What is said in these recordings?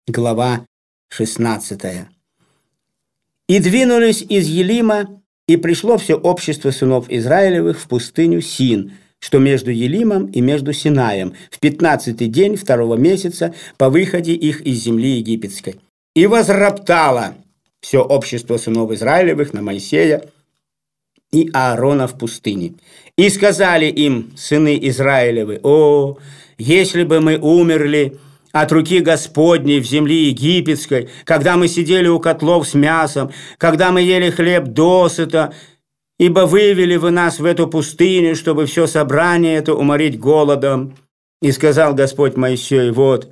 Глава 16. «И двинулись из Елима, и пришло все общество сынов Израилевых в пустыню Син, что между Елимом и между Синаем, в 15-й день 2-го месяца по выходе их из земли египетской. И возроптало все общество сынов Израилевых на Моисея и Аарона в пустыне. И сказали им сыны Израилевы: «О, если бы мы умерли от руки Господней в земле египетской, когда мы сидели у котлов с мясом, когда мы ели хлеб досыта, ибо вывели вы нас в эту пустыню, чтобы все собрание это уморить голодом». И сказал Господь Моисею: «Вот,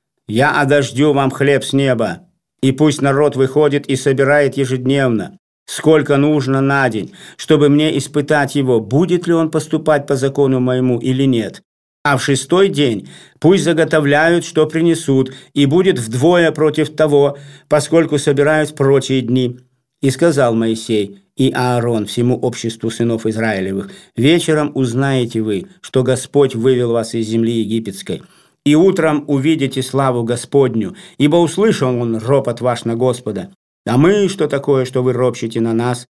я одождю вам хлеб с неба, и пусть народ выходит и собирает ежедневно, сколько нужно на день, чтобы мне испытать его, будет ли он поступать по закону моему или нет. А в 6-й день пусть заготовляют, что принесут, и будет вдвое против того, поскольку собирают в прочие дни». И сказал Моисей и Аарон всему обществу сынов Израилевых: «Вечером узнаете вы, что Господь вывел вас из земли египетской, и утром увидите славу Господню, ибо услышал он ропот ваш на Господа. А мы, что такое, что вы ропщите на нас?»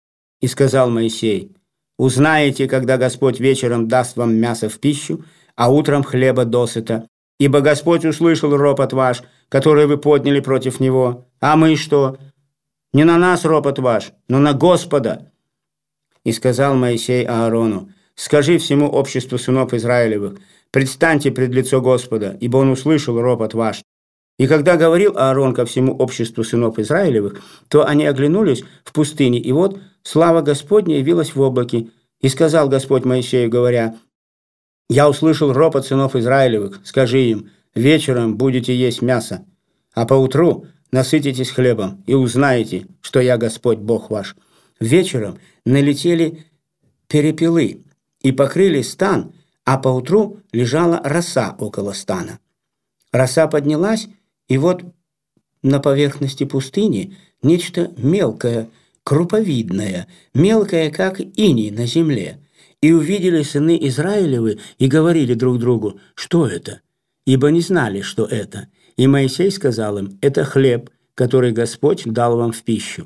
И сказал Моисей: «Узнаете, когда Господь вечером даст вам мясо в пищу, а утром хлеба досыта. Ибо Господь услышал ропот ваш, который вы подняли против Него. А мы что? Не на нас ропот ваш, но на Господа». И сказал Моисей Аарону: «Скажи всему обществу сынов Израилевых: предстаньте пред лицо Господа, ибо Он услышал ропот ваш». И когда говорил Аарон ко всему обществу сынов Израилевых, то они оглянулись в пустыне, и вот слава Господня явилась в облаке. И сказал Господь Моисею, говоря: «Я услышал ропот сынов Израилевых. Скажи им: вечером будете есть мясо, а поутру насытитесь хлебом, и узнаете, что я Господь Бог ваш». Вечером налетели перепелы и покрыли стан, а поутру лежала роса около стана. Роса поднялась, и вот на поверхности пустыни нечто мелкое, круповидное, мелкое, как иней на земле. И увидели сыны Израилевы и говорили друг другу: «Что это?» Ибо не знали, что это. И Моисей сказал им: «Это хлеб, который Господь дал вам в пищу.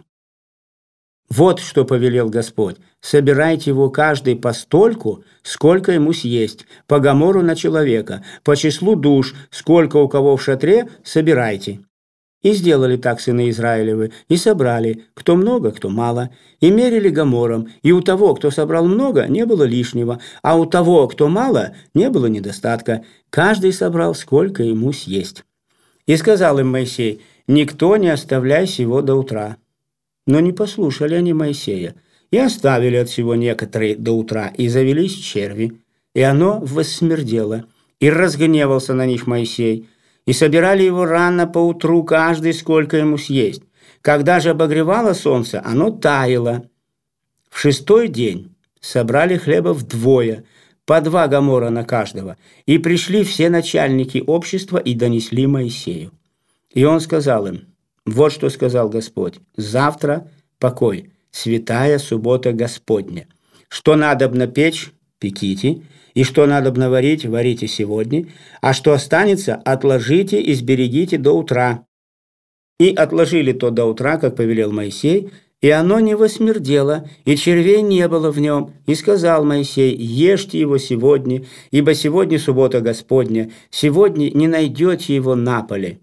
Вот что повелел Господь: собирайте его каждый постольку, сколько ему съесть, по гомору на человека, по числу душ, сколько у кого в шатре, собирайте». И сделали так сыны Израилевы, и собрали, кто много, кто мало, и мерили гомором, и у того, кто собрал много, не было лишнего, а у того, кто мало, не было недостатка. Каждый собрал, сколько ему съесть. И сказал им Моисей: «Никто не оставляй сего до утра». Но не послушали они Моисея, и оставили от всего некоторые до утра, и завелись черви, и оно воссмердело, и разгневался на них Моисей. И собирали его рано поутру, каждый сколько ему съесть. Когда же обогревало солнце, оно таяло. В 6-й день собрали хлеба вдвое, по 2 гомора на каждого, и пришли все начальники общества и донесли Моисею. И он сказал им: «Вот что сказал Господь: завтра покой, святая суббота Господня. Что надобно печь, пеките, и что надобно варить, варите сегодня, а что останется, отложите и сберегите до утра». И отложили то до утра, как повелел Моисей, и оно не восмердело, и червей не было в нем. И сказал Моисей: «Ешьте его сегодня, ибо сегодня суббота Господня, сегодня не найдете его на поле.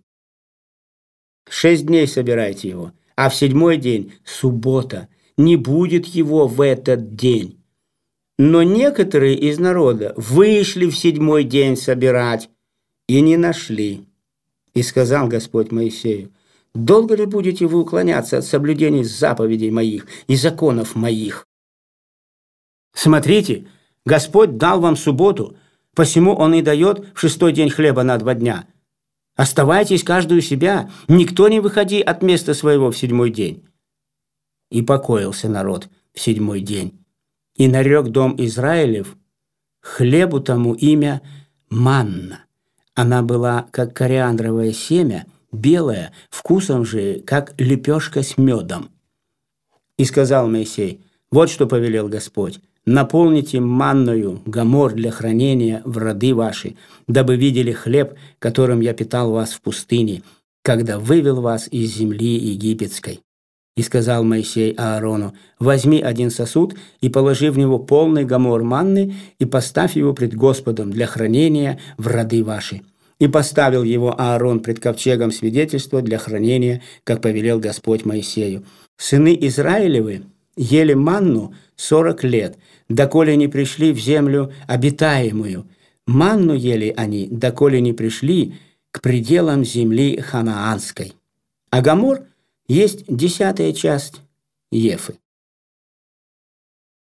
6 дней собирайте его, а в 7-й день суббота, не будет его в этот день». Но некоторые из народа вышли в 7-й день собирать и не нашли. И сказал Господь Моисею: «Долго ли будете вы уклоняться от соблюдения заповедей моих и законов моих? Смотрите, Господь дал вам субботу, посему Он и дает в 6-й день хлеба на 2 дня. Оставайтесь каждый у себя, никто не выходи от места своего в 7-й день». И покоился народ в 7-й день. И нарек дом Израилев хлебу тому имя манна. Она была, как кориандровое семя, белая, вкусом же, как лепешка с медом. И сказал Моисей: «Вот что повелел Господь: наполните манною гомор для хранения в роды ваши, дабы видели хлеб, которым я питал вас в пустыне, когда вывел вас из земли египетской. И сказал Моисей Аарону: возьми один сосуд и положи в него полный гомор манны и поставь его пред Господом для хранения в роды ваши. И поставил его Аарон пред ковчегом свидетельства для хранения, как повелел Господь Моисею. Сыны Израилевы ели манну 40 лет, доколе не пришли в землю обитаемую. Манну ели они, доколе не пришли к пределам земли ханаанской. А гомор есть 10-я часть Ефы.